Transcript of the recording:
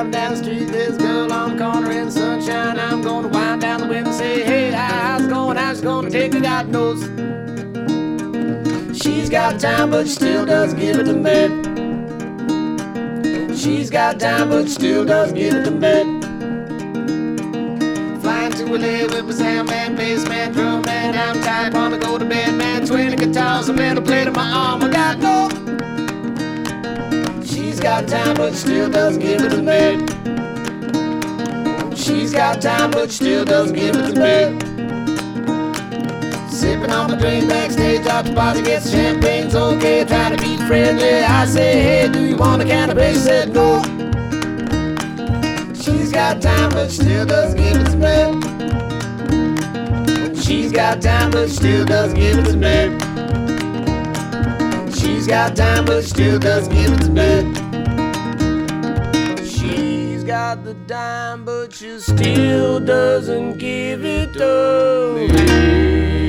driving down the street, this girl on the corner in the sunshine. I'm gonna wind down the window and say, hey, how's it going? How's it gonna take her? God knows. She's got time, but she still doesn't give it to me. She's got time, but she still doesn't give it to me. Flying to LA with my sound man, bass man, drum man. I'm tired, wanna go to bed, man. 20 guitars, a metal plate on my arm. I got no. She's got time, but she still doesn't give it to me. She's got time, but she still doesn't give it to me. Sipping on my drink backstage, out the party, get the champagne's okay. Try to be friendly. I say, hey, do you want a cannabis? She said no. She's got time, but she still doesn't give it to me. She's got time, but she still doesn't give it to me. She's got time, but she still doesn't give it to me. She's got the dime, but she still doesn't give it to me.